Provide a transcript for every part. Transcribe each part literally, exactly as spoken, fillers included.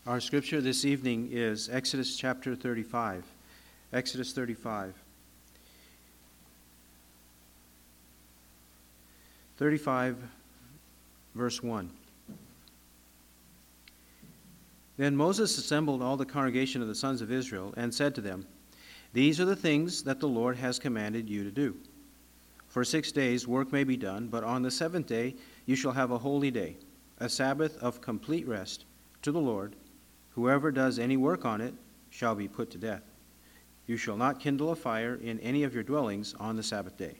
Our scripture this evening is Exodus chapter thirty-five. Exodus thirty-five. thirty-five, verse one. Then Moses assembled all the congregation of the sons of Israel and said to them, These are the things that the Lord has commanded you to do. For six days work may be done, but on the seventh day you shall have a holy day, a Sabbath of complete rest to the Lord. Whoever does any work on it shall be put to death. You shall not kindle a fire in any of your dwellings on the Sabbath day.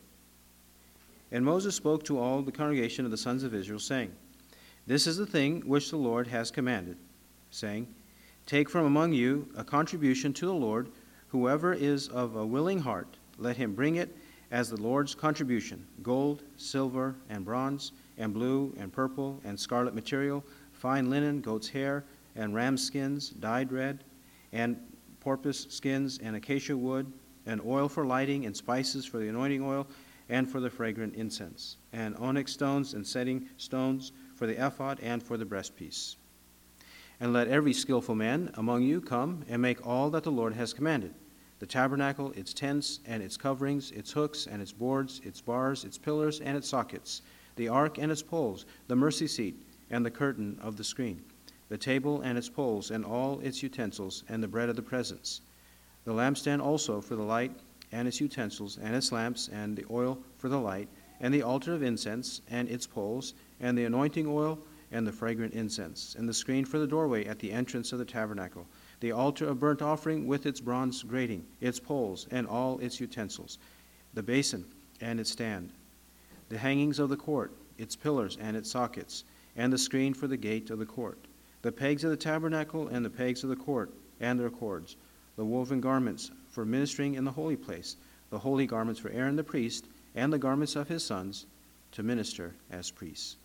And Moses spoke to all the congregation of the sons of Israel, saying, This is the thing which the Lord has commanded, saying, Take from among you a contribution to the Lord. Whoever is of a willing heart, let him bring it as the Lord's contribution, gold, silver, and bronze, and blue, and purple, and scarlet material, fine linen, goat's hair, and ram skins dyed red, and porpoise skins, and acacia wood, and oil for lighting, and spices for the anointing oil, and for the fragrant incense, and onyx stones and setting stones for the ephod and for the breastpiece. And let every skillful man among you come and make all that the Lord has commanded, the tabernacle, its tents, and its coverings, its hooks, and its boards, its bars, its pillars, and its sockets, the ark and its poles, the mercy seat, and the curtain of the screen, the table and its poles, and all its utensils, and the bread of the presence, the lampstand also for the light, and its utensils, and its lamps, and the oil for the light, and the altar of incense, and its poles, and the anointing oil, and the fragrant incense, and the screen for the doorway at the entrance of the tabernacle, the altar of burnt offering with its bronze grating, its poles, and all its utensils, the basin and its stand, the hangings of the court, its pillars and its sockets, and the screen for the gate of the court, the pegs of the tabernacle and the pegs of the court and their cords, the woven garments for ministering in the holy place, the holy garments for Aaron the priest, and the garments of his sons to minister as priests.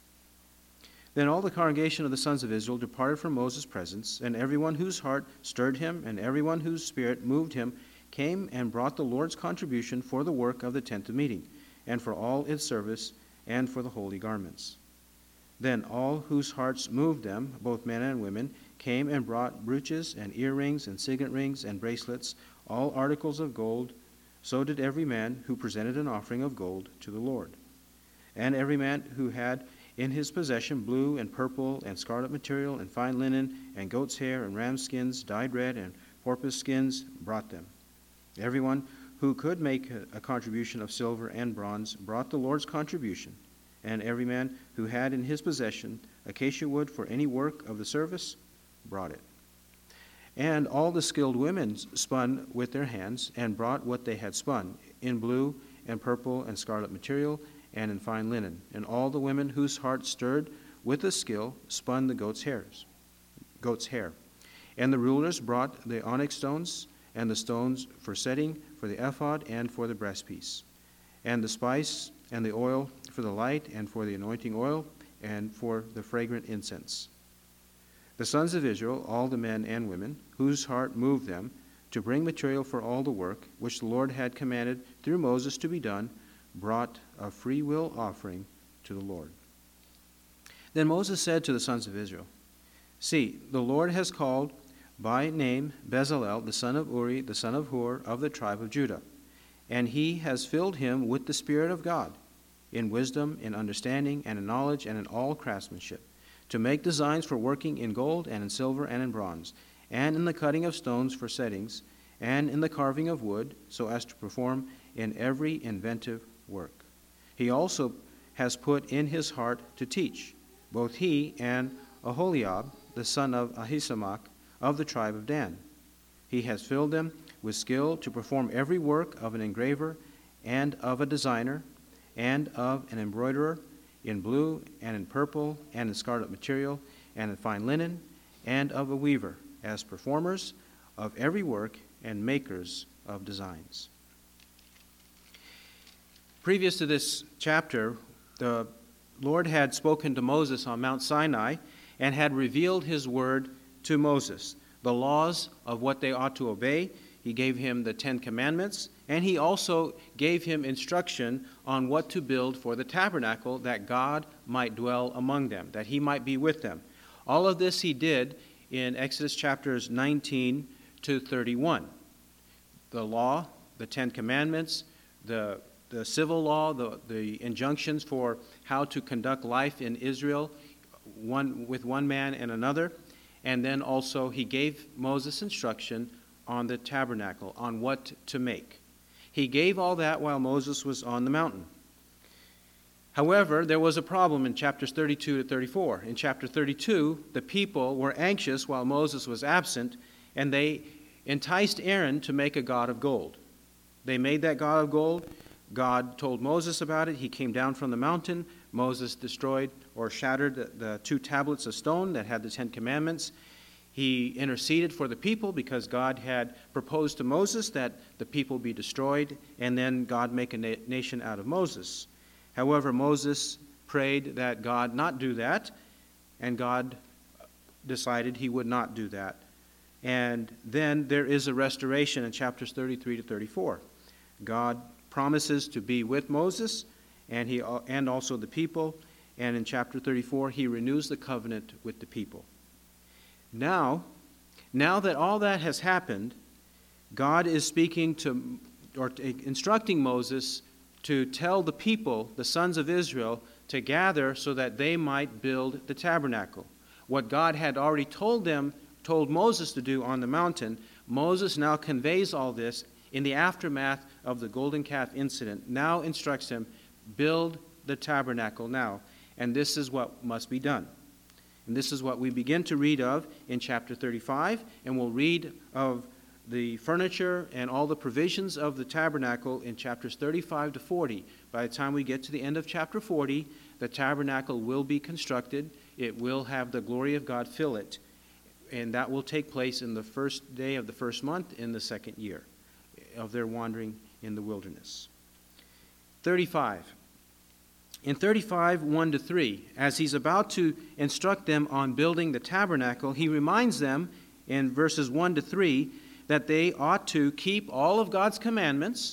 Then all the congregation of the sons of Israel departed from Moses' presence, and everyone whose heart stirred him, and everyone whose spirit moved him, came and brought the Lord's contribution for the work of the tent of meeting, and for all its service, and for the holy garments. Then all whose hearts moved them, both men and women, came and brought brooches and earrings and signet rings and bracelets, all articles of gold. So did every man who presented an offering of gold to the Lord. And every man who had in his possession blue and purple and scarlet material and fine linen and goat's hair and ram skins dyed red and porpoise skins brought them. Everyone who could make a contribution of silver and bronze brought the Lord's contribution. And every man who had in his possession acacia wood for any work of the service brought it. And all the skilled women spun with their hands and brought what they had spun in blue and purple and scarlet material and in fine linen. And all the women whose hearts stirred with a skill spun the goat's hairs, goat's hair. And the rulers brought the onyx stones and the stones for setting for the ephod and for the breastpiece, and the spice and the oil for the light and for the anointing oil and for the fragrant incense. The sons of Israel, all the men and women, whose heart moved them to bring material for all the work which the Lord had commanded through Moses to be done, brought a free will offering to the Lord. Then Moses said to the sons of Israel, See, the Lord has called by name Bezalel, the son of Uri, the son of Hur, of the tribe of Judah, and he has filled him with the Spirit of God, in wisdom, in understanding, and in knowledge, and in all craftsmanship, to make designs for working in gold and in silver and in bronze, and in the cutting of stones for settings, and in the carving of wood, so as to perform in every inventive work. He also has put in his heart to teach, both he and Aholiab, the son of Ahisamach, of the tribe of Dan. He has filled them with skill to perform every work of an engraver and of a designer and of an embroiderer in blue and in purple and in scarlet material and in fine linen, and of a weaver, as performers of every work and makers of designs. Previous to this chapter, the Lord had spoken to Moses on Mount Sinai and had revealed his word to Moses, the laws of what they ought to obey. He gave him the Ten Commandments, and he also gave him instruction on what to build for the tabernacle, that God might dwell among them, that he might be with them. All of this he did in Exodus chapters nineteen to thirty-one. The law, the Ten Commandments, the, the civil law, the, the injunctions for how to conduct life in Israel, one with one man and another. And then also he gave Moses instruction on the tabernacle, on what to make. He gave all that while Moses was on the mountain. However, there was a problem in chapters thirty-two to thirty-four. In chapter thirty-two, the people were anxious while Moses was absent, and they enticed Aaron to make a god of gold. They made that god of gold. God told Moses about it. He came down from the mountain. Moses destroyed or shattered the, the two tablets of stone that had the Ten Commandments. He interceded for the people because God had proposed to Moses that the people be destroyed, and then God make a na- nation out of Moses. However, Moses prayed that God not do that, and God decided he would not do that. And then there is a restoration in chapters thirty-three to thirty-four. God promises to be with Moses and he and also the people, and in chapter thirty-four he renews the covenant with the people. Now, now that all that has happened, God is speaking to or instructing Moses to tell the people, the sons of Israel, to gather so that they might build the tabernacle. What God had already told them, told Moses to do on the mountain, Moses now conveys all this in the aftermath of the golden calf incident. Now instructs him, build the tabernacle now. And this is what must be done. And this is what we begin to read of in chapter thirty-five, and we'll read of the furniture and all the provisions of the tabernacle in chapters thirty-five to forty. By the time we get to the end of chapter forty, the tabernacle will be constructed. It will have the glory of God fill it. And that will take place in the first day of the first month in the second year of their wandering in the wilderness. thirty-five. In thirty-five, one to three, as he's about to instruct them on building the tabernacle, he reminds them in verses one to three that they ought to keep all of God's commandments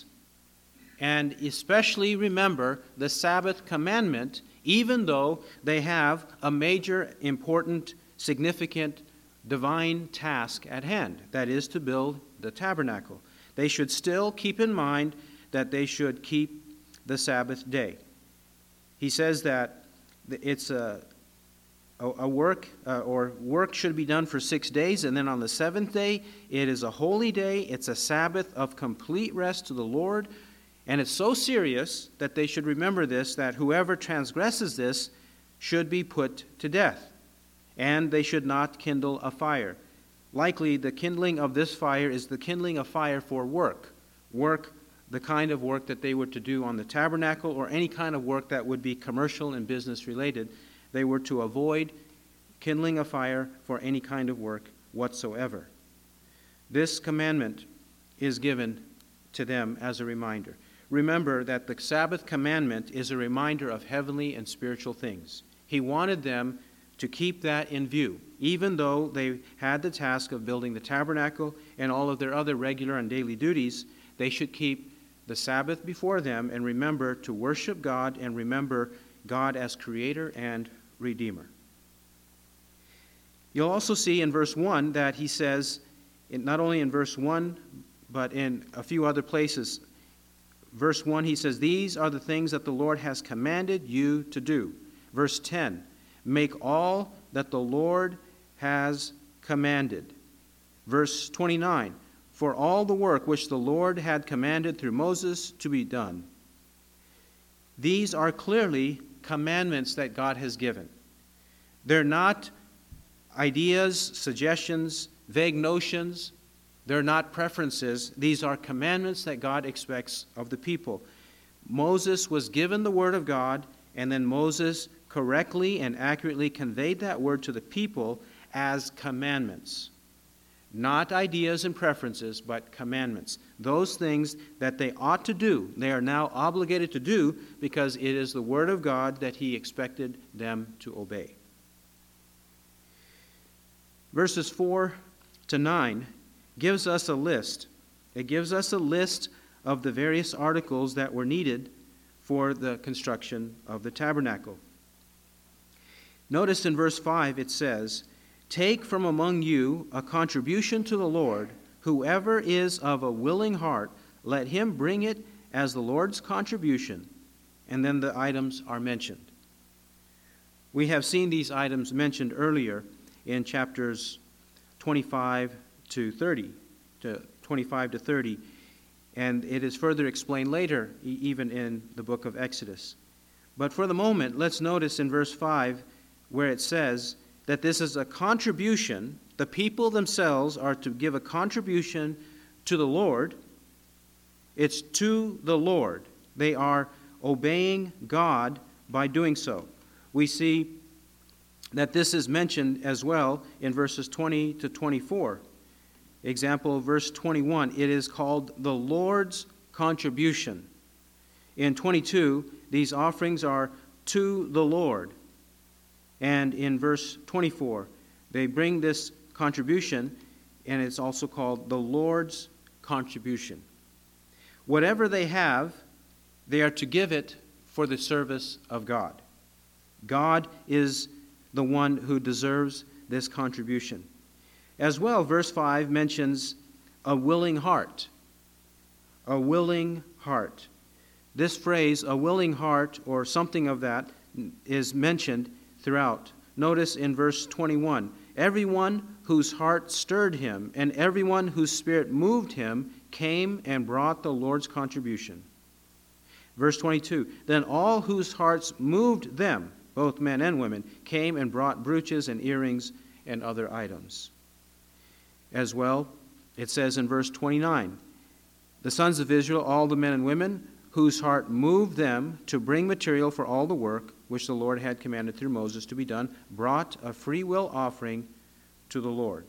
and especially remember the Sabbath commandment, even though they have a major, important, significant, divine task at hand, that is to build the tabernacle. They should still keep in mind that they should keep the Sabbath day. He says that it's a, a, a work, uh, or work should be done for six days, and then on the seventh day, it is a holy day. It's a Sabbath of complete rest to the Lord. And it's so serious that they should remember this, that whoever transgresses this should be put to death. And they should not kindle a fire. Likely, the kindling of this fire is the kindling of fire for work. Work, the kind of work that they were to do on the tabernacle, or any kind of work that would be commercial and business related. They were to avoid kindling a fire for any kind of work whatsoever. This commandment is given to them as a reminder. Remember that the Sabbath commandment is a reminder of heavenly and spiritual things. He wanted them to keep that in view. Even though they had the task of building the tabernacle and all of their other regular and daily duties, they should keep the Sabbath before them and remember to worship God and remember God as Creator and Redeemer. You'll also see in verse one that he says, not only in verse one, but in a few other places. Verse one, he says, "These are the things that the Lord has commanded you to do." Verse ten, "Make all that the Lord has commanded." Verse twenty-nine, "For all the work which the Lord had commanded through Moses to be done." These are clearly commandments that God has given. They're not ideas, suggestions, vague notions. They're not preferences. These are commandments that God expects of the people. Moses was given the word of God, and then Moses correctly and accurately conveyed that word to the people as commandments. Not ideas and preferences, but commandments. Those things that they ought to do, they are now obligated to do because it is the word of God that he expected them to obey. Verses four to nine gives us a list. It gives us a list of the various articles that were needed for the construction of the tabernacle. Notice in verse five it says, Take from among you a contribution to the Lord. Whoever is of a willing heart, let him bring it as the Lord's contribution. And then the items are mentioned. We have seen these items mentioned earlier in chapters twenty-five to thirty, to twenty-five to thirty, and it is further explained later, even in the book of Exodus. But for the moment, let's notice in verse five where it says that this is a contribution. The people themselves are to give a contribution to the Lord. It's to the Lord. They are obeying God by doing so. We see that this is mentioned as well in verses twenty to twenty-four. Example, verse twenty-one, it is called the Lord's contribution. In twenty-two, these offerings are to the Lord. And in verse twenty-four, they bring this contribution, and it's also called the Lord's contribution. Whatever they have, they are to give it for the service of God. God is the one who deserves this contribution. As well, verse five mentions a willing heart. A willing heart. This phrase, a willing heart, or something of that, is mentioned throughout. Notice in verse twenty-one, everyone whose heart stirred him and everyone whose spirit moved him came and brought the Lord's contribution. Verse twenty-two, then all whose hearts moved them, both men and women, came and brought brooches and earrings and other items. As well, it says in verse twenty-nine, the sons of Israel, all the men and women, whose heart moved them to bring material for all the work which the Lord had commanded through Moses to be done, brought a free will offering to the Lord.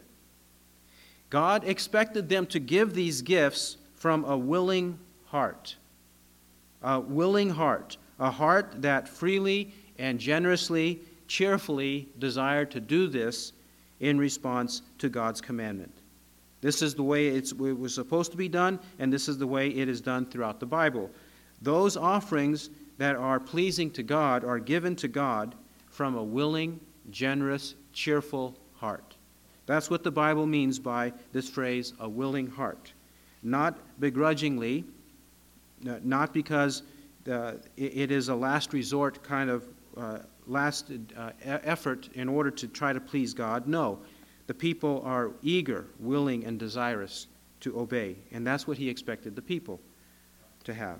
God expected them to give these gifts from a willing heart. A willing heart. A heart that freely and generously, cheerfully desired to do this in response to God's commandment. This is the way it's, it was supposed to be done, and this is the way it is done throughout the Bible. Those offerings that are pleasing to God are given to God from a willing, generous, cheerful heart. That's what the Bible means by this phrase, a willing heart. Not begrudgingly, not because uh, it is a last resort kind of uh, last uh, effort in order to try to please God. No, the people are eager, willing, and desirous to obey. And that's what he expected the people to have.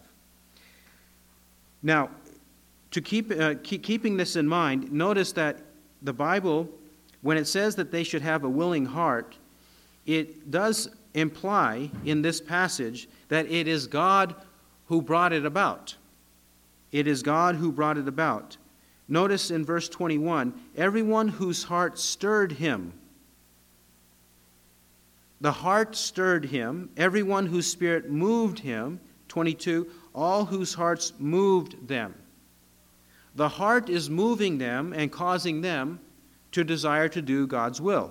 Now, to keep, uh, keep keeping this in mind, notice that the Bible, when it says that they should have a willing heart, it does imply in this passage that it is God who brought it about. It is God who brought it about. Notice in verse twenty-one, everyone whose heart stirred him. The heart stirred him. Everyone whose spirit moved him. twenty-two, all whose hearts moved them. The heart is moving them and causing them to desire to do God's will.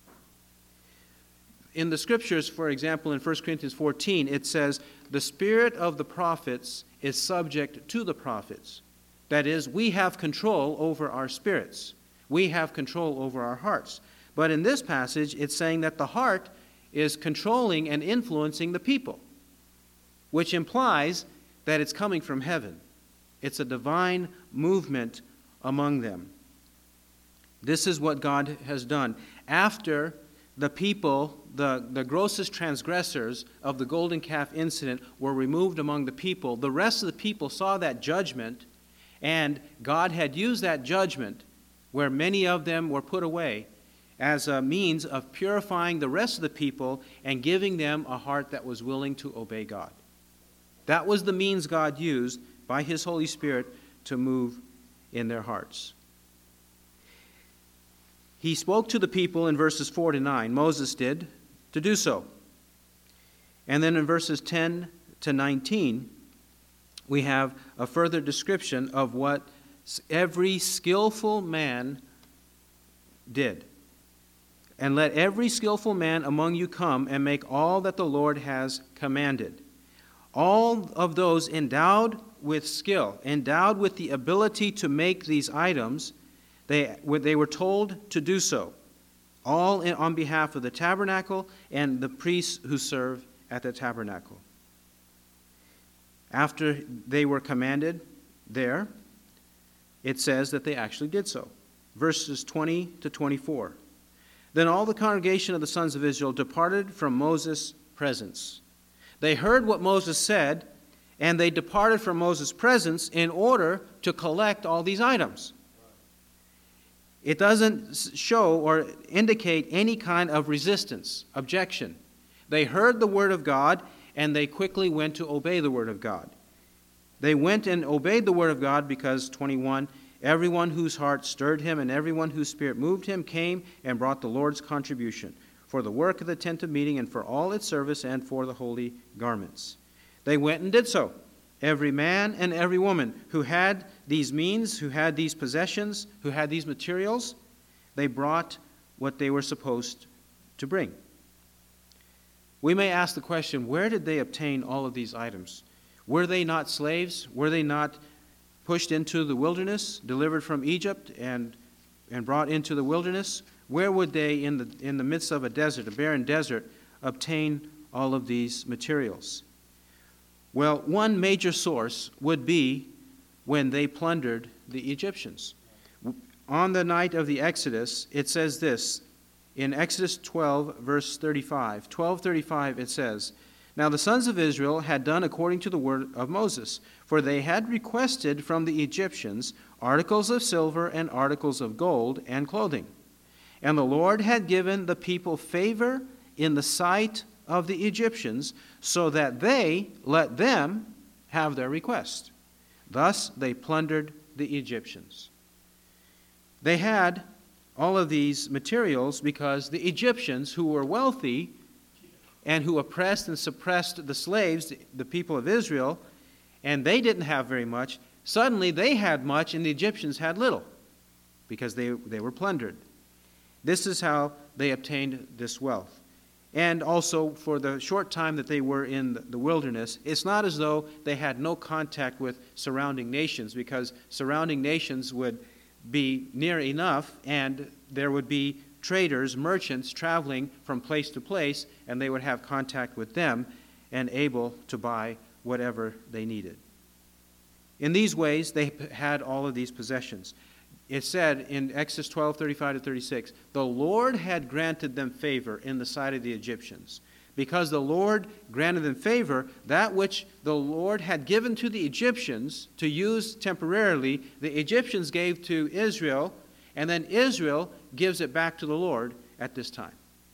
In the scriptures, for example, in First Corinthians fourteen, it says, the spirit of the prophets is subject to the prophets. That is, we have control over our spirits. We have control over our hearts. But in this passage, it's saying that the heart is controlling and influencing the people, which implies that it's coming from heaven. It's a divine movement among them. This is what God has done. After the people, the, the grossest transgressors of the golden calf incident were removed among the people, the rest of the people saw that judgment, and God had used that judgment, where many of them were put away, as a means of purifying the rest of the people and giving them a heart that was willing to obey God. That was the means God used by his Holy Spirit to move in their hearts. He spoke to the people in verses four to nine. Moses did to do so. And then in verses ten to nineteen, we have a further description of what every skillful man did. And let every skillful man among you come and make all that the Lord has commanded. All of those endowed with skill, endowed with the ability to make these items, they, they were told to do so. all in, on behalf of the tabernacle and the priests who serve at the tabernacle. After they were commanded there, it says that they actually did so. Verses twenty to twenty-four. Then all the congregation of the sons of Israel departed from Moses' presence. They heard what Moses said, and they departed from Moses' presence in order to collect all these items. It doesn't show or indicate any kind of resistance, objection. They heard the word of God, and they quickly went to obey the word of God. They went and obeyed the word of God because, twenty-one, everyone whose heart stirred him and everyone whose spirit moved him came and brought the Lord's contribution for the work of the tent of meeting and for all its service and for the holy garments. They went and did so. Every man and every woman who had these means, who had these possessions, who had these materials, they brought what they were supposed to bring. We may ask the question, where did they obtain all of these items? Were they not slaves? Were they not pushed into the wilderness, delivered from Egypt and, and brought into the wilderness? Where would they, in the, in the midst of a desert, a barren desert, obtain all of these materials? Well, one major source would be when they plundered the Egyptians. On the night of the Exodus, it says this, in Exodus twelve, verse thirty-five. twelve thirty-five, it says, Now the sons of Israel had done according to the word of Moses, for they had requested from the Egyptians articles of silver and articles of gold and clothing. And the Lord had given the people favor in the sight of the Egyptians, so that they let them have their request. Thus they plundered the Egyptians. They had all of these materials because the Egyptians, who were wealthy and who oppressed and suppressed the slaves, the people of Israel, and they didn't have very much, suddenly they had much and the Egyptians had little because they, they were plundered. This is how they obtained this wealth. And also, for the short time that they were in the wilderness, it's not as though they had no contact with surrounding nations, because surrounding nations would be near enough, and there would be traders, merchants traveling from place to place, and they would have contact with them and able to buy whatever they needed. In these ways, they had all of these possessions. It said in Exodus twelve, thirty-five to thirty-six, the Lord had granted them favor in the sight of the Egyptians. Because the Lord granted them favor, that which the Lord had given to the Egyptians to use temporarily, the Egyptians gave to Israel, and then Israel gives it back to the Lord at this time.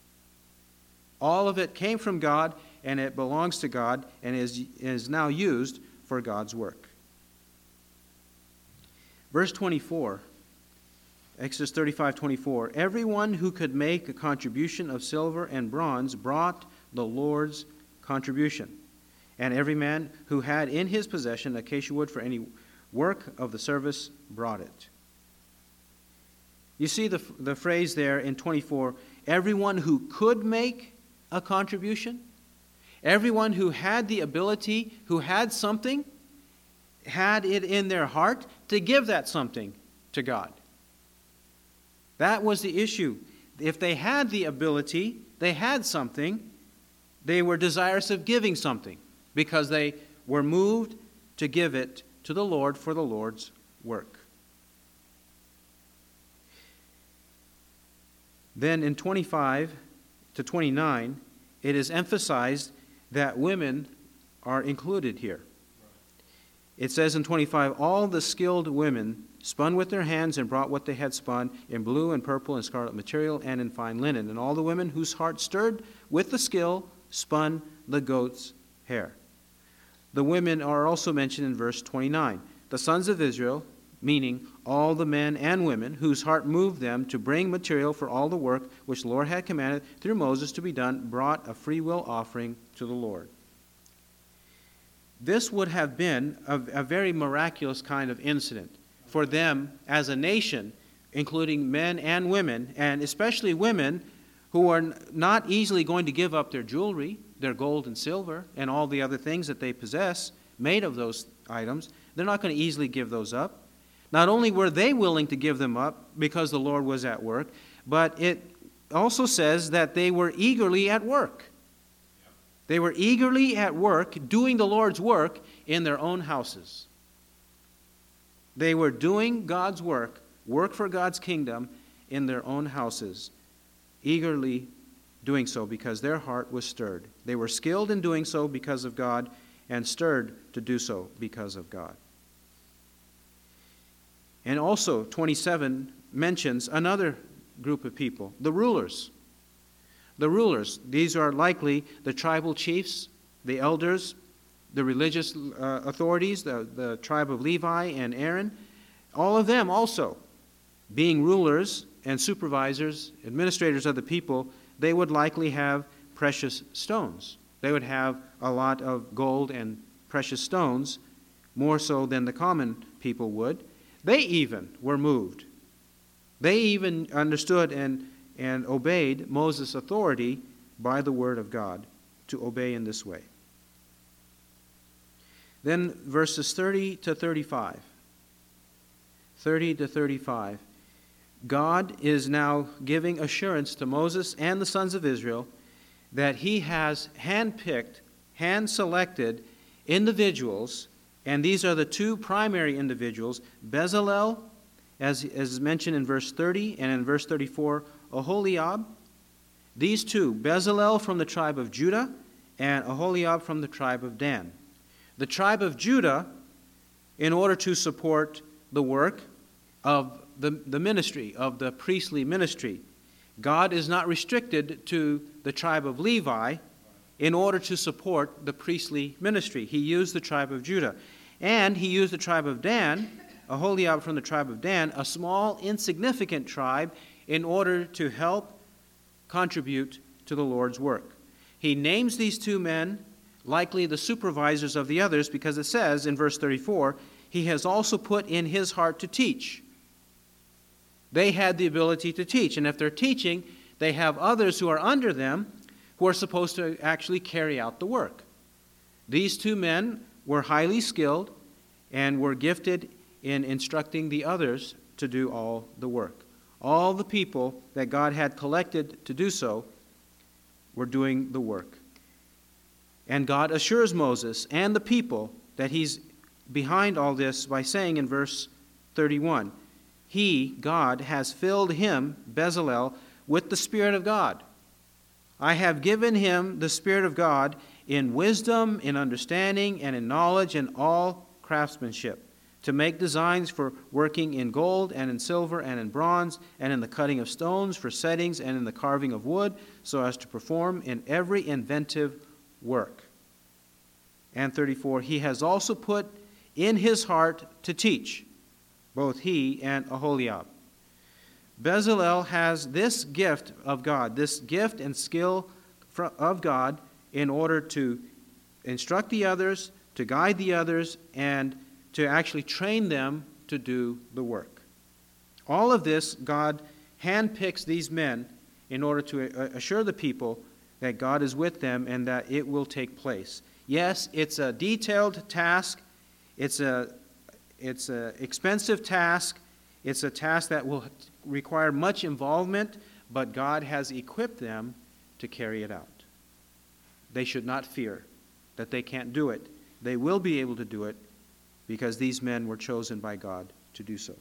All of it came from God, and it belongs to God, and is, is now used for God's work. Verse twenty-four. Exodus thirty-five, twenty-four. Everyone who could make a contribution of silver and bronze brought the Lord's contribution. And every man who had in his possession acacia wood for any work of the service brought it. You see the, the phrase there in twenty-four, everyone who could make a contribution, everyone who had the ability, who had something, had it in their heart to give that something to God. That was the issue. If they had the ability, they had something, they were desirous of giving something because they were moved to give it to the Lord for the Lord's work. Then in twenty-five to twenty-nine, it is emphasized that women are included here. It says in twenty-five, all the skilled women spun with their hands and brought what they had spun in blue and purple and scarlet material and in fine linen. And all the women whose hearts stirred with the skill spun the goat's hair. The women are also mentioned in verse twenty-nine. The sons of Israel, meaning all the men and women whose heart moved them to bring material for all the work which the Lord had commanded through Moses to be done, brought a free will offering to the Lord. This would have been a, a very miraculous kind of incident for them as a nation, including men and women, and especially women who are not easily going to give up their jewelry, their gold and silver, and all the other things that they possess made of those items. They're not going to easily give those up. Not only were they willing to give them up because the Lord was at work, but it also says that they were eagerly at work. They were eagerly at work, doing the Lord's work in their own houses. They were doing God's work, work for God's kingdom in their own houses, eagerly doing so because their heart was stirred. They were skilled in doing so because of God and stirred to do so because of God. And also, twenty-seven mentions another group of people, the rulers. The rulers, these are likely the tribal chiefs, the elders, the religious uh, authorities, the, the tribe of Levi and Aaron. All of them also, being rulers and supervisors, administrators of the people, they would likely have precious stones. They would have a lot of gold and precious stones, more so than the common people would. They even were moved. They even understood and, and obeyed Moses' authority by the word of God to obey in this way. Then verses thirty to thirty-five. thirty to thirty-five. God is now giving assurance to Moses and the sons of Israel that he has handpicked, hand-selected individuals, and these are the two primary individuals, Bezalel, as, as mentioned in verse thirty, and in verse thirty-four, Oholiab. These two, Bezalel from the tribe of Judah and Oholiab from the tribe of Dan. The tribe of Judah, in order to support the work of the, the ministry, of the priestly ministry. God is not restricted to the tribe of Levi in order to support the priestly ministry. He used the tribe of Judah. And he used the tribe of Dan, Oholiab from the tribe of Dan, a small, insignificant tribe, in order to help contribute to the Lord's work. He names these two men likely the supervisors of the others, because it says in verse thirty-four, he has also put in his heart to teach. They had the ability to teach, and if they're teaching, they have others who are under them who are supposed to actually carry out the work. These two men were highly skilled and were gifted in instructing the others to do all the work. All the people that God had collected to do so were doing the work. And God assures Moses and the people that he's behind all this by saying in verse thirty-one, He, God, has filled him, Bezalel, with the Spirit of God. I have given him the Spirit of God in wisdom, in understanding, and in knowledge, and all craftsmanship, to make designs for working in gold, and in silver, and in bronze, and in the cutting of stones for settings, and in the carving of wood, so as to perform in every inventive work. And thirty-four, he has also put in his heart to teach, both he and Oholiab. Bezalel has this gift of God, this gift and skill of God in order to instruct the others, to guide the others, and to actually train them to do the work. All of this, God handpicks these men in order to assure the people that God is with them and that it will take place. Yes, it's a detailed task. It's a it's an expensive task. It's a task that will require much involvement, but God has equipped them to carry it out. They should not fear that they can't do it. They will be able to do it because these men were chosen by God to do so.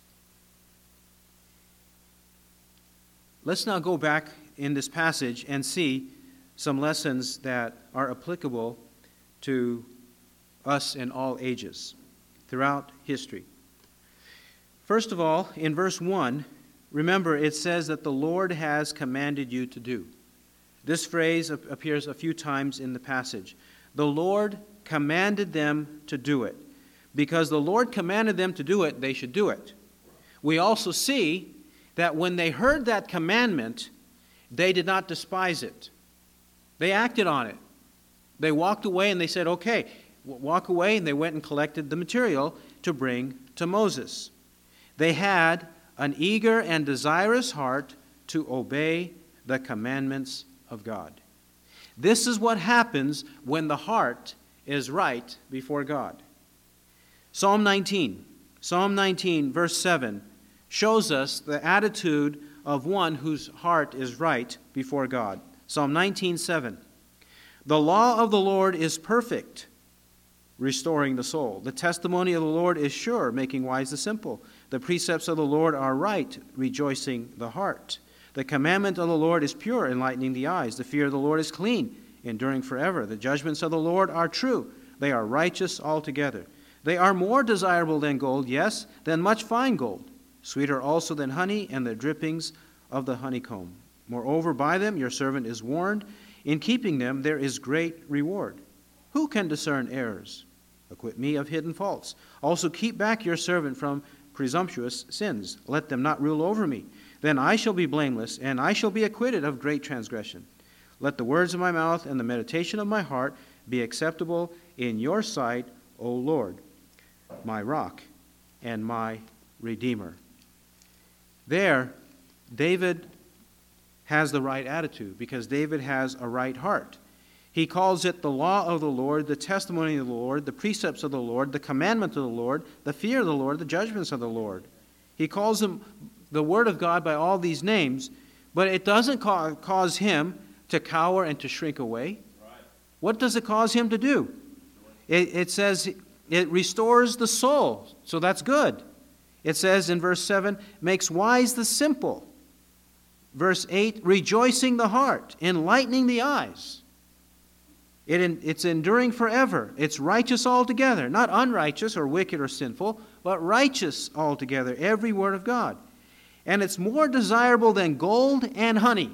Let's now go back in this passage and see some lessons that are applicable to us in all ages throughout history. First of all, in verse one, remember it says that the Lord has commanded you to do. This phrase appears a few times in the passage. The Lord commanded them to do it. Because the Lord commanded them to do it, they should do it. We also see that when they heard that commandment, they did not despise it. They acted on it. They walked away and they said, okay, walk away, and they went and collected the material to bring to Moses. They had an eager and desirous heart to obey the commandments of God. This is what happens when the heart is right before God. Psalm nineteen, Psalm nineteen, verse seven, shows us the attitude of one whose heart is right before God. Psalm nineteen seven. The law of the Lord is perfect, restoring the soul. The testimony of the Lord is sure, making wise the simple. The precepts of the Lord are right, rejoicing the heart. The commandment of the Lord is pure, enlightening the eyes. The fear of the Lord is clean, enduring forever. The judgments of the Lord are true. They are righteous altogether. They are more desirable than gold, yes, than much fine gold. Sweeter also than honey and the drippings of the honeycomb. Moreover, by them your servant is warned. In keeping them there is great reward. Who can discern errors? Acquit me of hidden faults. Also keep back your servant from presumptuous sins. Let them not rule over me. Then I shall be blameless, and I shall be acquitted of great transgression. Let the words of my mouth and the meditation of my heart be acceptable in your sight, O Lord, my rock and my redeemer. There, David has the right attitude because David has a right heart. He calls it the law of the Lord, the testimony of the Lord, the precepts of the Lord, the commandment of the Lord, the fear of the Lord, the judgments of the Lord. He calls them the word of God by all these names, but it doesn't ca- cause him to cower and to shrink away. Right. What does it cause him to do? It, it says it restores the soul, so that's good. It says in verse seven, makes wise the simple. Verse eight, rejoicing the heart, enlightening the eyes. It, it's enduring forever. It's righteous altogether, not unrighteous or wicked or sinful, but righteous altogether, every word of God. And it's more desirable than gold and honey.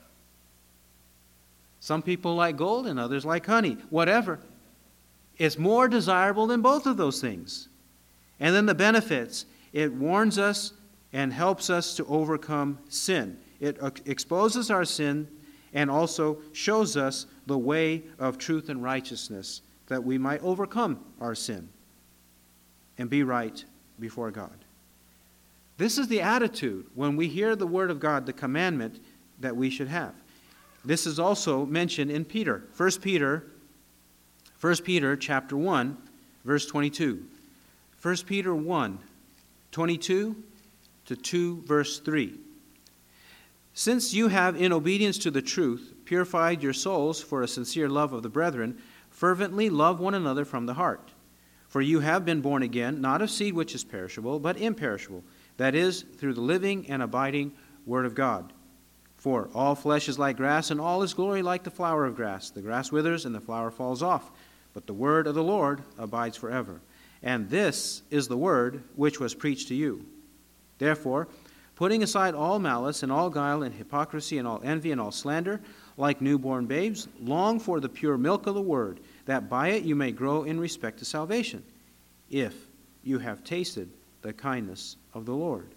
Some people like gold and others like honey. Whatever. It's more desirable than both of those things. And then the benefits. It warns us and helps us to overcome sin. It exposes our sin and also shows us the way of truth and righteousness that we might overcome our sin and be right before God. This is the attitude when we hear the word of God, the commandment that we should have. This is also mentioned in Peter. First Peter, First Peter chapter one, verse twenty-two. First Peter one, twenty-two to two, verse three. Since you have, in obedience to the truth, purified your souls for a sincere love of the brethren, fervently love one another from the heart. For you have been born again, not of seed which is perishable, but imperishable, that is, through the living and abiding word of God. For all flesh is like grass, and all is glory like the flower of grass. The grass withers, and the flower falls off, but the word of the Lord abides forever. And this is the word which was preached to you. Therefore, putting aside all malice and all guile and hypocrisy and all envy and all slander, like newborn babes, long for the pure milk of the word, that by it you may grow in respect to salvation, if you have tasted the kindness of the Lord.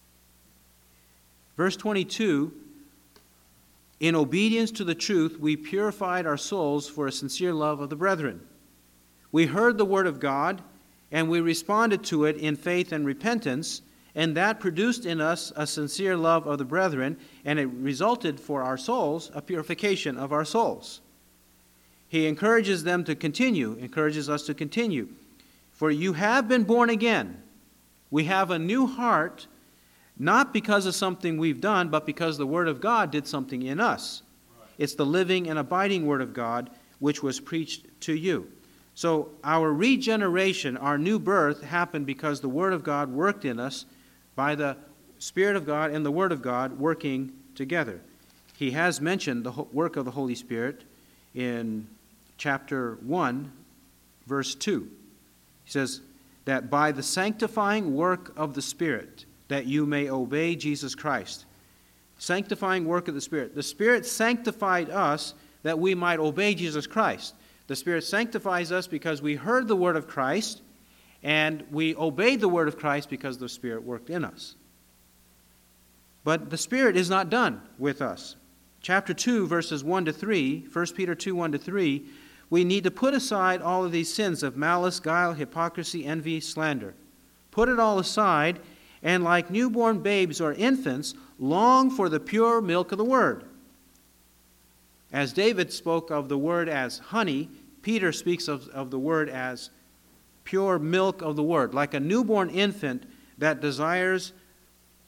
Verse twenty-two, in obedience to the truth, we purified our souls for a sincere love of the brethren. We heard the word of God, and we responded to it in faith and repentance, and that produced in us a sincere love of the brethren, and it resulted for our souls a purification of our souls. He encourages them to continue, encourages us to continue. For you have been born again. We have a new heart, not because of something we've done, but because the Word of God did something in us. It's the living and abiding Word of God which was preached to you. So our regeneration, our new birth, happened because the Word of God worked in us by the Spirit of God and the Word of God working together. He has mentioned the work of the Holy Spirit in chapter one, verse two. He says that by the sanctifying work of the Spirit, that you may obey Jesus Christ. Sanctifying work of the Spirit. The Spirit sanctified us that we might obey Jesus Christ. The Spirit sanctifies us because we heard the word of Christ, and we obeyed the word of Christ because the Spirit worked in us. But the Spirit is not done with us. Chapter two, verses one to three, First Peter two, one to three, we need to put aside all of these sins of malice, guile, hypocrisy, envy, slander. Put it all aside, and like newborn babes or infants, long for the pure milk of the word. As David spoke of the word as honey, Peter speaks of, of the word as pure milk of the word, like a newborn infant that desires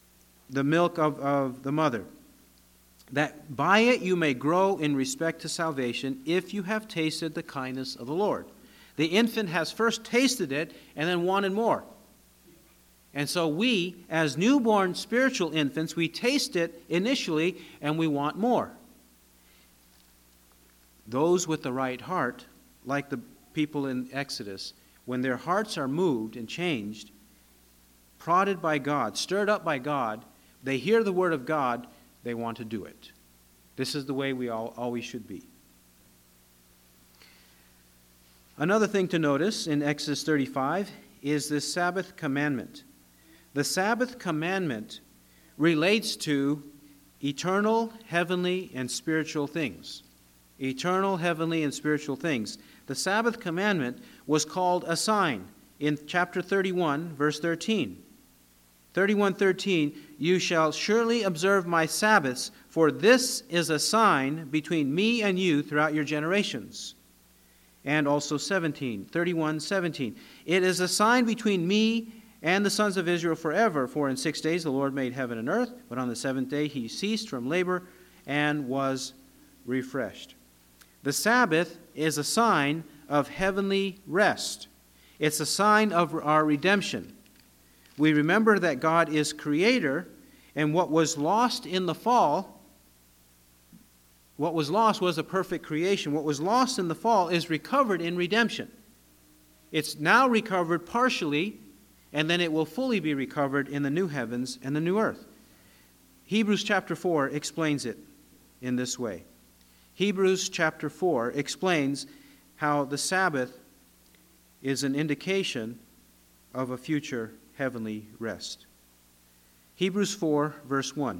the milk of, of the mother, that by it you may grow in respect to salvation, if you have tasted the kindness of the Lord. The infant has first tasted it and then wanted more. And so we, as newborn spiritual infants, we taste it initially and we want more. Those with the right heart, like the people in Exodus, when their hearts are moved and changed, prodded by God, stirred up by God, they hear the word of God, they want to do it. This is the way we all always should be. Another thing to notice in Exodus thirty-five is the Sabbath commandment. The Sabbath commandment relates to eternal, heavenly, and spiritual things. Eternal, heavenly, and spiritual things. The Sabbath commandment was called a sign in chapter thirty-one, verse thirteen. thirty-one thirteen, you shall surely observe my Sabbaths, for this is a sign between me and you throughout your generations. And also seventeen, thirty-one seventeen, it is a sign between me and the sons of Israel forever, for in six days the Lord made heaven and earth, but on the seventh day he ceased from labor and was refreshed. The Sabbath is a sign of heavenly rest. It's a sign of our redemption. We remember that God is creator, and what was lost in the fall, what was lost was a perfect creation. What was lost in the fall is recovered in redemption. It's now recovered partially, and then it will fully be recovered in the new heavens and the new earth. Hebrews chapter four explains it in this way. Hebrews chapter four explains how the Sabbath is an indication of a future heavenly rest. Hebrews four, verse one.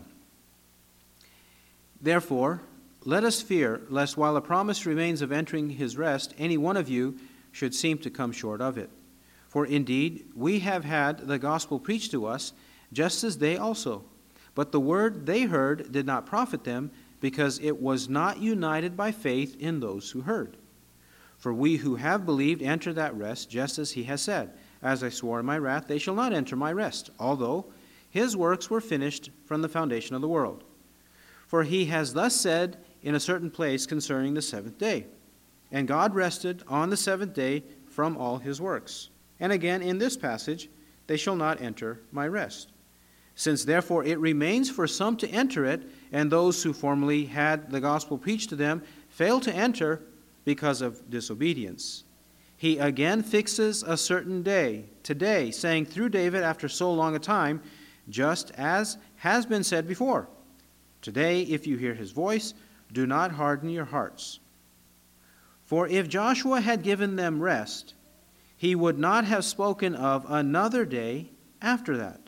Therefore, let us fear, lest while the promise remains of entering his rest, any one of you should seem to come short of it. For indeed, we have had the gospel preached to us, just as they also. But the word they heard did not profit them, because it was not united by faith in those who heard. For we who have believed enter that rest, just as he has said, as I swore in my wrath, they shall not enter my rest, although his works were finished from the foundation of the world. For he has thus said in a certain place concerning the seventh day, and God rested on the seventh day from all his works. And again in this passage, they shall not enter my rest. Since therefore it remains for some to enter it, and those who formerly had the gospel preached to them fail to enter because of disobedience, he again fixes a certain day, today, saying through David after so long a time, just as has been said before, today, if you hear his voice, do not harden your hearts. For if Joshua had given them rest, he would not have spoken of another day after that.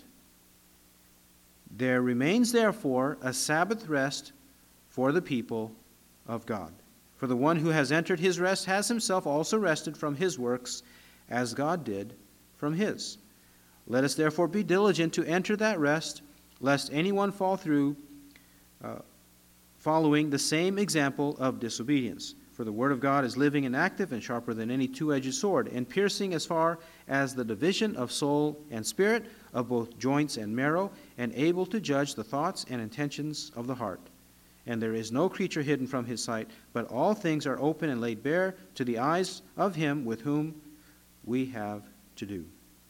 There remains, therefore, a Sabbath rest for the people of God. For the one who has entered his rest has himself also rested from his works, as God did from his. Let us therefore be diligent to enter that rest, lest anyone fall through, uh, following the same example of disobedience. For the word of God is living and active and sharper than any two-edged sword, and piercing as far as the division of soul and spirit, of both joints and marrow, and able to judge the thoughts and intentions of the heart. And there is no creature hidden from his sight, but all things are open and laid bare to the eyes of him with whom we have to do.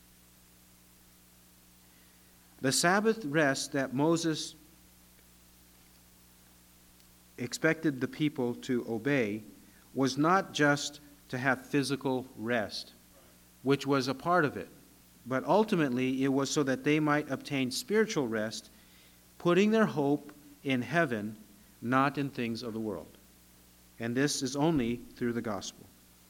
The Sabbath rest that Moses expected the people to obey was not just to have physical rest, which was a part of it, but ultimately it was so that they might obtain spiritual rest, putting their hope in heaven, not in things of the world. And this is only through the gospel.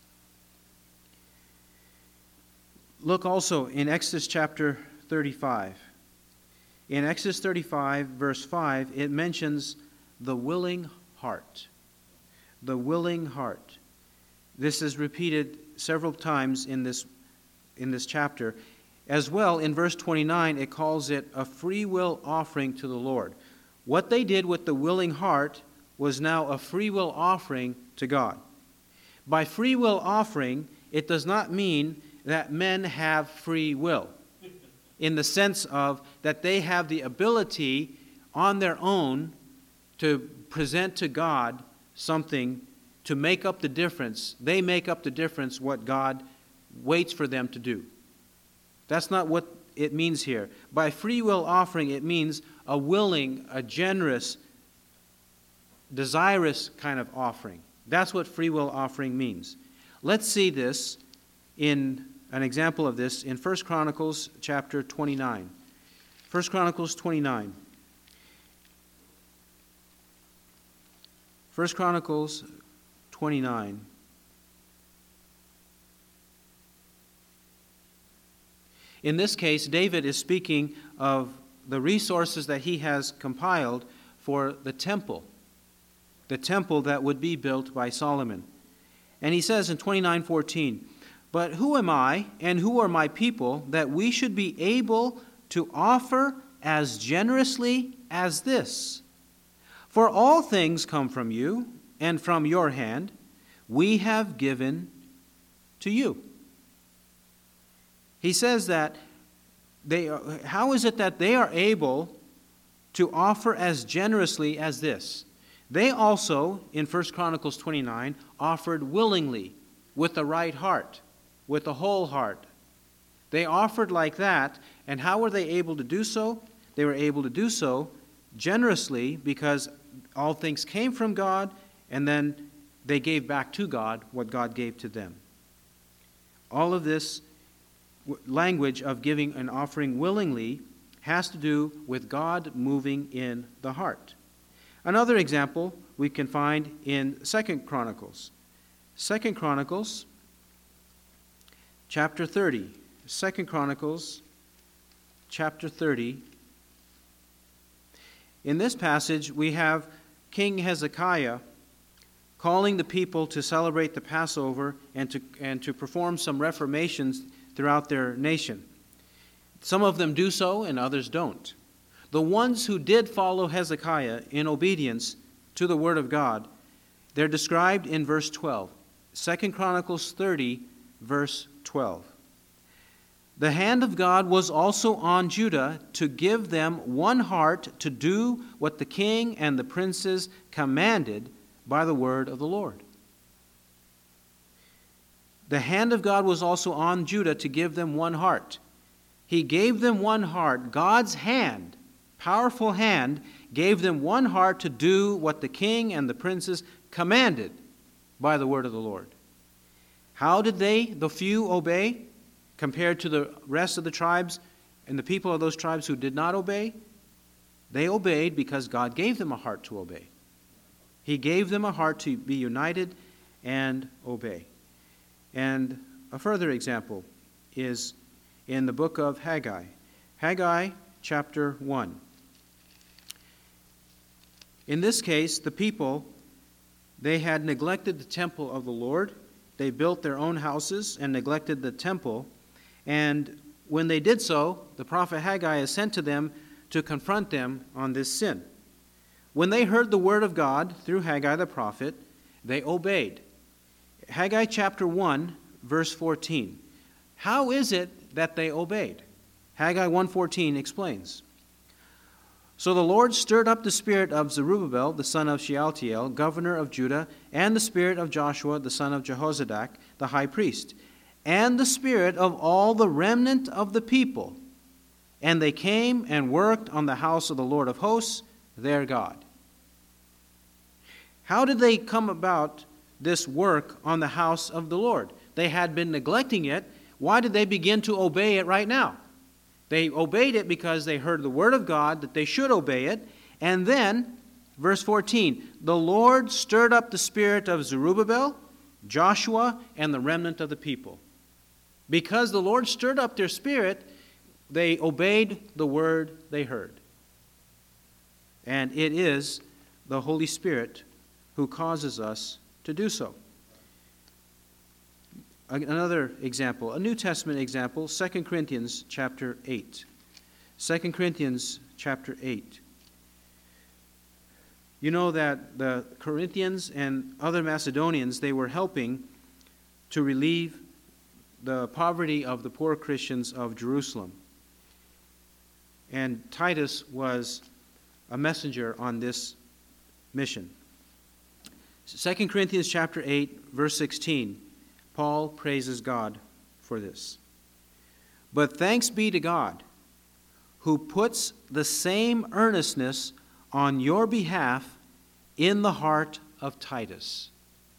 Look also in Exodus chapter thirty-five. In Exodus thirty-five, verse five, it mentions the willing heart. The willing heart. This is repeated several times in this, in this chapter. As well, in verse twenty-nine, it calls it a free will offering to the Lord. What they did with the willing heart was now a free will offering to God. By free will offering, it does not mean that men have free will. in the sense of that they have the ability on their own to present to God something to make up the difference. They make up the difference what God waits for them to do. That's not what it means here. By free will offering, it means a willing, a generous, desirous kind of offering. That's what free will offering means. Let's see this in an example of this in First Chronicles chapter twenty-nine. First Chronicles twenty-nine. First Chronicles twenty-nine. In this case, David is speaking of the resources that he has compiled for the temple, the temple that would be built by Solomon. And he says in twenty-nine fourteen, "But who am I and who are my people that we should be able to offer as generously as this? For all things come from you, and from your hand we have given to you." He says that they are, how is it that they are able to offer as generously as this? They also, in First Chronicles twenty-nine, offered willingly, with the right heart, with the whole heart. They offered like that, and how were they able to do so? They were able to do so generously because all things came from God, and then they gave back to God what God gave to them. All of this language of giving and offering willingly has to do with God moving in the heart. Another example we can find in Second Chronicles. Second Chronicles chapter thirty. Second Chronicles chapter thirty. In this passage we have King Hezekiah calling the people to celebrate the Passover and to and to perform some reformations throughout their nation. Some of them do so and others don't. The ones who did follow Hezekiah in obedience to the word of God, they're described in verse twelve. Second Chronicles thirty, verse twelve. "The hand of God was also on Judah to give them one heart to do what the king and the princes commanded by the word of the Lord." The hand of God was also on Judah to give them one heart. He gave them one heart. God's hand, powerful hand, gave them one heart to do what the king and the princes commanded by the word of the Lord. How did they, the few, obey compared to the rest of the tribes and the people of those tribes who did not obey? They obeyed because God gave them a heart to obey. He gave them a heart to be united and obey. And a further example is in the book of Haggai. Haggai chapter one. In this case, the people, they had neglected the temple of the Lord. They built their own houses and neglected the temple. And when they did so, the prophet Haggai is sent to them to confront them on this sin. When they heard the word of God through Haggai the prophet, they obeyed. Haggai chapter one, verse fourteen. How is it that they obeyed? Haggai one fourteen explains. "So the Lord stirred up the spirit of Zerubbabel, the son of Shealtiel, governor of Judah, and the spirit of Joshua, the son of Jehozadak, the high priest, and the spirit of all the remnant of the people. And they came and worked on the house of the Lord of hosts, their God." How did they come about this work on the house of the Lord? They had been neglecting it. Why did they begin to obey it right now? They obeyed it because they heard the word of God that they should obey it. And then, verse fourteen, "The Lord stirred up the spirit of Zerubbabel, Joshua, and the remnant of the people." Because the Lord stirred up their spirit, they obeyed the word they heard. And it is the Holy Spirit who causes us to do so. Another example, a New Testament example, Second Corinthians chapter eight. Second Corinthians chapter eight. You know that the Corinthians and other Macedonians, they were helping to relieve the poverty of the poor Christians of Jerusalem. and Titus was a messenger on this mission. Second Corinthians chapter eight, verse sixteen, Paul praises God for this. But thanks be to God, who puts the same earnestness on your behalf in the heart of Titus.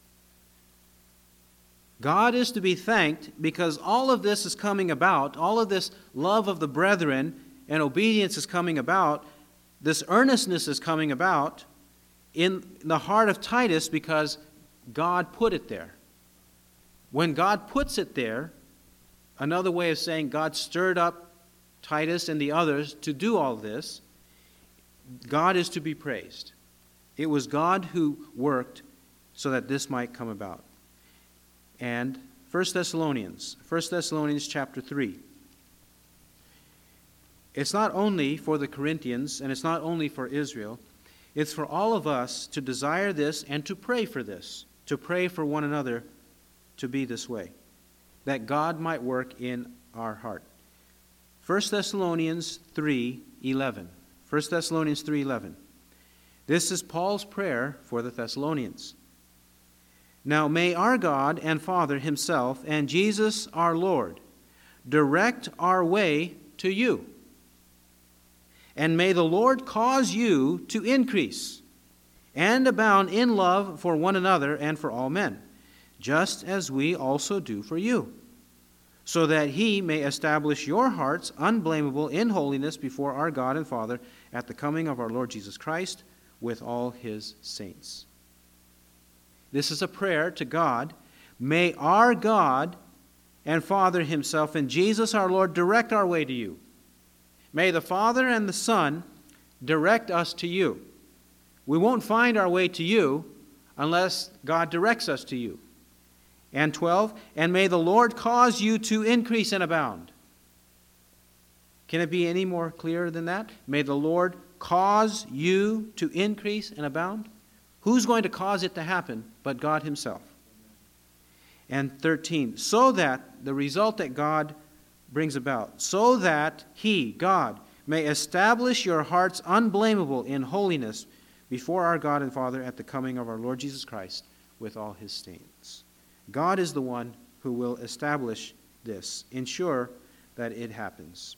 God is to be thanked because all of this is coming about, all of this love of the brethren and obedience is coming about, this earnestness is coming about in the heart of Titus because God put it there. When God puts it there, another way of saying God stirred up Titus and the others to do all this, God is to be praised. It was God who worked so that this might come about. And First Thessalonians, First Thessalonians chapter three. It's not only for the Corinthians, and it's not only for Israel, it's for all of us to desire this and to pray for this, to pray for one another to be this way, that God might work in our heart. First Thessalonians three eleven. First Thessalonians three eleven. This is Paul's prayer for the Thessalonians. Now may our God and Father himself and Jesus our Lord direct our way to you. And may the Lord cause you to increase and abound in love for one another and for all men, just as we also do for you, so that he may establish your hearts unblameable in holiness before our God and Father at the coming of our Lord Jesus Christ with all his saints. This is a prayer to God. May our God and Father himself and Jesus our Lord direct our way to you. May the Father and the Son direct us to you. We won't find our way to you unless God directs us to you. And twelve, and may the Lord cause you to increase and abound. Can it be any more clear than that? May the Lord cause you to increase and abound. Who's going to cause it to happen but God himself? And thirteen, so that the result that God brings about, so that he, God, may establish your hearts unblameable in holiness before our God and Father at the coming of our Lord Jesus Christ with all his saints. God is the one who will establish this, ensure that it happens.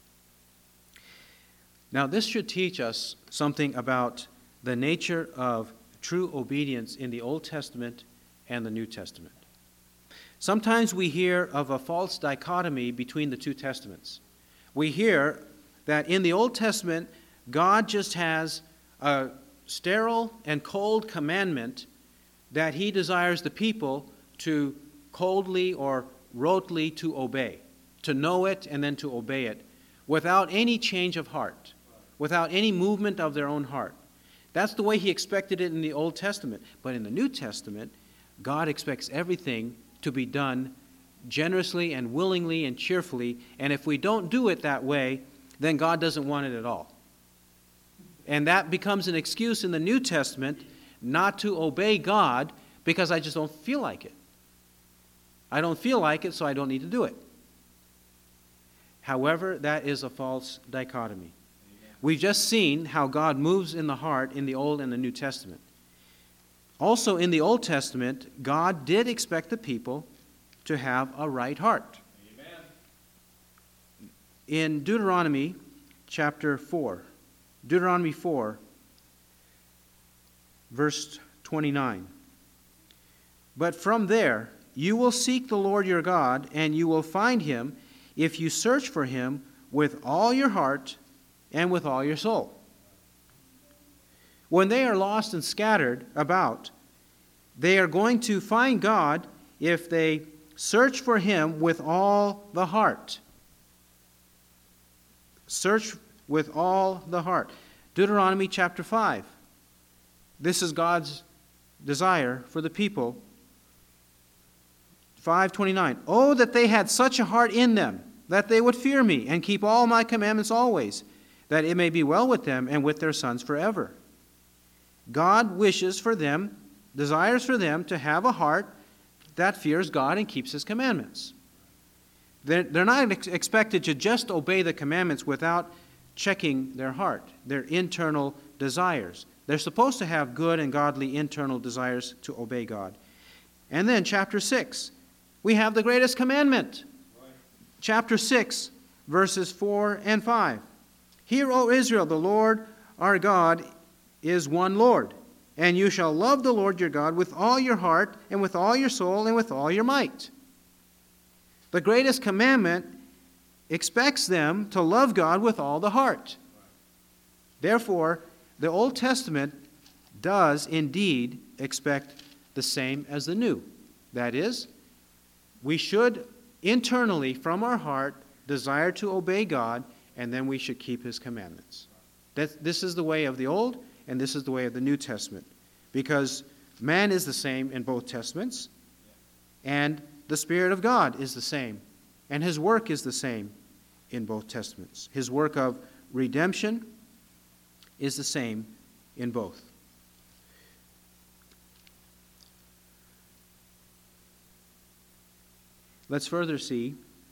Now, this should teach us something about the nature of true obedience in the Old Testament and the New Testament. Sometimes we hear of a false dichotomy between the two testaments. We hear that in the Old Testament, God just has a sterile and cold commandment that he desires the people to coldly or rotely to obey, to know it and then to obey it, without any change of heart, without any movement of their own heart. That's the way he expected it in the Old Testament. But in the New Testament, God expects everything to be done generously and willingly and cheerfully. And if we don't do it that way, then God doesn't want it at all. And that becomes an excuse in the New Testament not to obey God because I just don't feel like it. I don't feel like it, so I don't need to do it. However, that is a false dichotomy. We've just seen how God moves in the heart in the Old and the New Testament. Also in the Old Testament, God did expect the people to have a right heart. Amen. In Deuteronomy chapter four, Deuteronomy four, verse twenty-nine. But from there you will seek the Lord your God, and you will find him if you search for him with all your heart and with all your soul. When they are lost and scattered about, they are going to find God if they search for him with all the heart. Search with all the heart. Deuteronomy chapter five. This is God's desire for the people. five twenty-nine. Oh, that they had such a heart in them, that they would fear me and keep all my commandments always, that it may be well with them and with their sons forever. God wishes for them, desires for them to have a heart that fears God and keeps his commandments. They're, they're not ex- expected to just obey the commandments without checking their heart, their internal desires. They're supposed to have good and godly internal desires to obey God. And then chapter six, we have the greatest commandment. Right. Chapter six, verses four and five. Hear, O Israel, the Lord our God is one Lord, and you shall love the Lord your God with all your heart and with all your soul and with all your might. The greatest commandment expects them to love God with all the heart. Therefore, the Old Testament does indeed expect the same as the New. That is, we should internally, from our heart, desire to obey God, and then we should keep His commandments. That, this is the way of the Old, and this is the way of the New Testament. Because man is the same in both Testaments, and the Spirit of God is the same, and His work is the same in both Testaments. His work of redemption is the same in both. Let's further see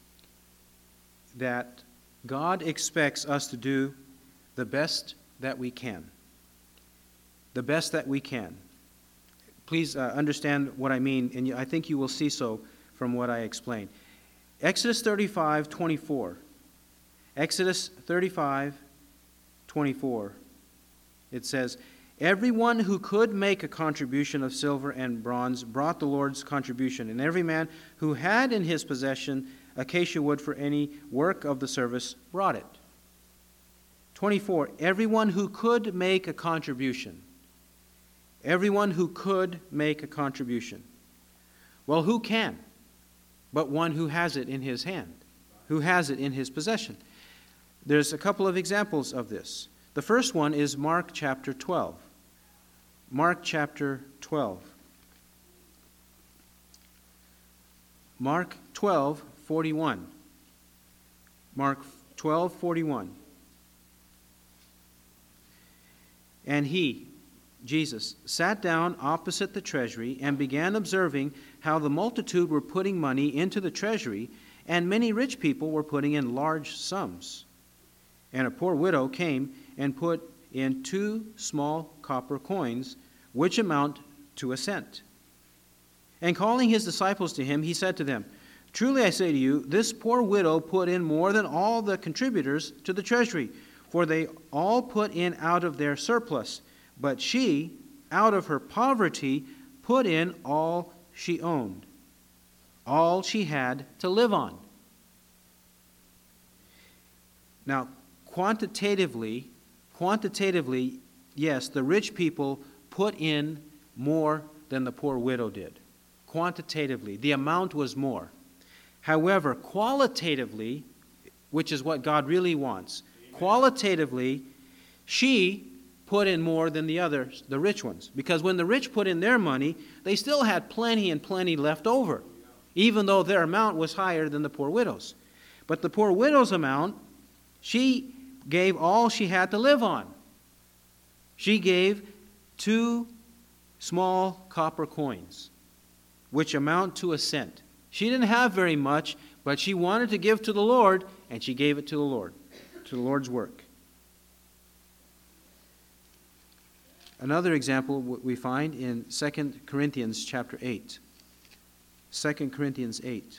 that God expects us to do the best that we can. The best that we can. Please uh, understand what I mean, and I think you will see so from what I explain. Exodus thirty-five twenty-four. Exodus thirty-five twenty-four. It says, everyone who could make a contribution of silver and bronze brought the Lord's contribution, and every man who had in his possession acacia wood for any work of the service brought it. twenty-four. Everyone who could make a contribution. Everyone who could make a contribution. Well, who can? But one who has it in his hand, who has it in his possession. There's a couple of examples of this. The first one is Mark chapter twelve. Mark chapter twelve. Mark twelve forty-one. Mark twelve forty-one. And he, Jesus, sat down opposite the treasury and began observing how the multitude were putting money into the treasury, and many rich people were putting in large sums. And a poor widow came and put in two small copper coins, which amount to a cent. And calling his disciples to him, he said to them, truly I say to you, this poor widow put in more than all the contributors to the treasury, for they all put in out of their surplus. But she, out of her poverty, put in all she owned, all she had to live on. Now, quantitatively, quantitatively, yes, the rich people put in more than the poor widow did. Quantitatively, the amount was more. However, qualitatively, which is what God really wants, qualitatively, she put in more than the others, the rich ones. Because when the rich put in their money, they still had plenty and plenty left over, even though their amount was higher than the poor widow's. But the poor widow's amount, she gave all she had to live on. She gave two small copper coins, which amount to a cent. She didn't have very much, but she wanted to give to the Lord, and she gave it to the Lord, to the Lord's work. Another example we find in Second Corinthians chapter eight. Second Corinthians eight.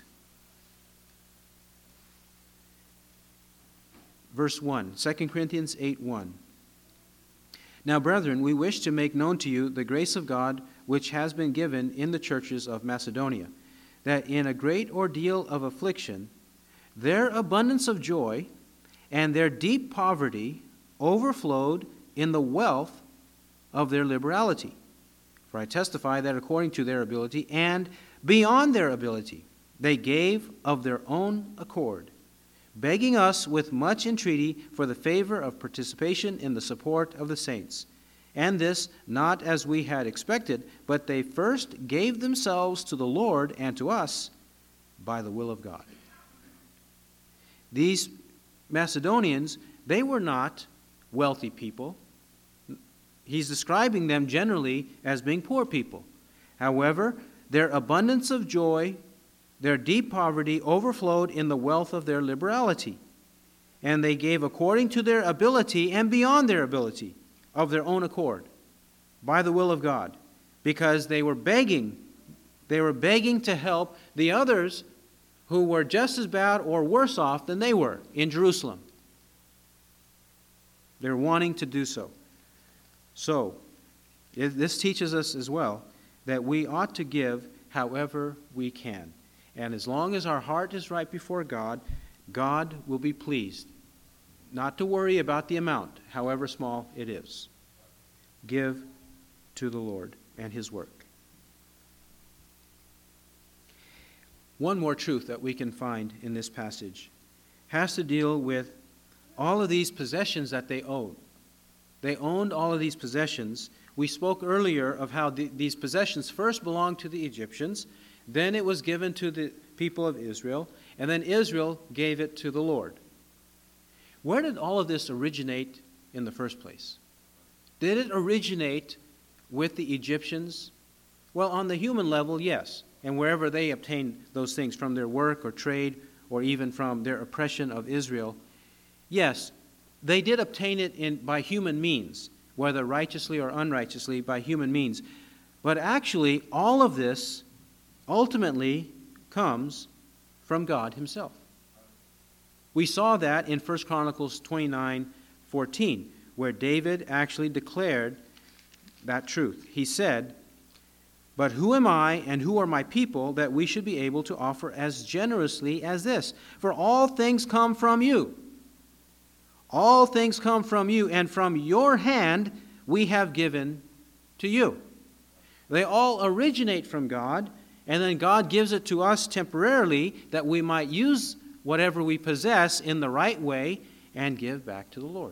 Verse one. Second Corinthians eight one. Now, brethren, we wish to make known to you the grace of God which has been given in the churches of Macedonia, that in a great ordeal of affliction, their abundance of joy and their deep poverty overflowed in the wealth of their liberality. For I testify that according to their ability and beyond their ability, they gave of their own accord, begging us with much entreaty for the favor of participation in the support of the saints. And this not as we had expected, but they first gave themselves to the Lord and to us by the will of God. These Macedonians, they were not wealthy people. He's describing them generally as being poor people. However, their abundance of joy, their deep poverty overflowed in the wealth of their liberality. and they gave according to their ability and beyond their ability, of their own accord, by the will of God, because they were begging, they were begging to help the others who were just as bad or worse off than they were in Jerusalem. They're wanting to do so. So, this teaches us as well that we ought to give however we can. And as long as our heart is right before God, God will be pleased. Not to worry about the amount, however small it is. Give to the Lord and His work. One more truth that we can find in this passage has to deal with all of these possessions that they owed. They owned all of these possessions. We spoke earlier of how the, these possessions first belonged to the Egyptians, then it was given to the people of Israel, and then Israel gave it to the Lord. Where did all of this originate in the first place? Did it originate with the Egyptians? Well, on the human level, yes. And wherever they obtained those things from their work or trade or even from their oppression of Israel, yes, they did obtain it in, by human means, whether righteously or unrighteously, by human means. But actually, all of this ultimately comes from God Himself. We saw that in First Chronicles twenty-nine fourteen, where David actually declared that truth. He said, "But who am I and who are my people that we should be able to offer as generously as this? For all things come from you. All things come from you, and from your hand we have given to you." They all originate from God, and then God gives it to us temporarily that we might use whatever we possess in the right way and give back to the Lord.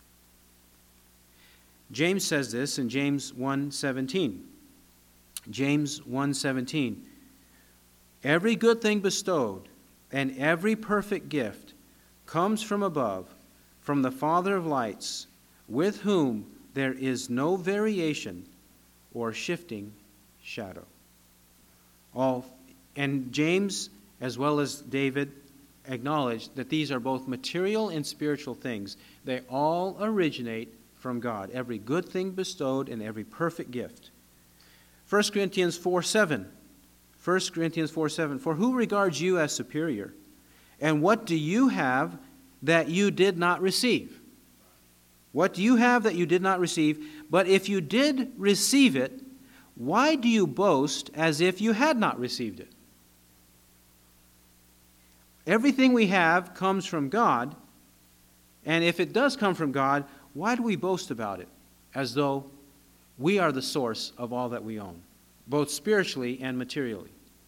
James says this in James one seventeen. James one seventeen. "Every good thing bestowed and every perfect gift comes from above, from the Father of lights, with whom there is no variation or shifting shadow." All, and James, as well as David, acknowledged that these are both material and spiritual things. They all originate from God. Every good thing bestowed and every perfect gift. First Corinthians four seven. First Corinthians four seven. "For who regards you as superior? And what do you have that you did not receive?" What do you have that you did not receive? "But if you did receive it, why do you boast as if you had not received it?" Everything we have comes from God, and if it does come from God, why do we boast about it as though we are the source of all that we own, both spiritually and materially?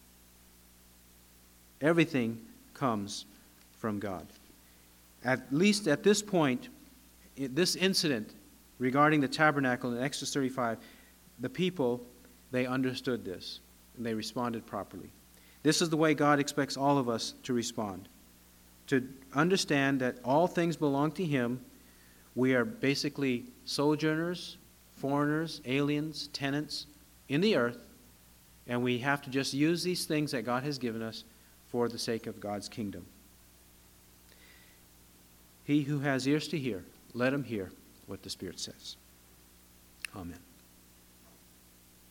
Everything comes from God. At least at this point, this incident regarding the tabernacle in Exodus thirty-five, the people, they understood this, and they responded properly. This is the way God expects all of us to respond, to understand that all things belong to Him. We are basically sojourners, foreigners, aliens, tenants in the earth, and we have to just use these things that God has given us for the sake of God's kingdom. He who has ears to hear, let him hear what the Spirit says. Amen.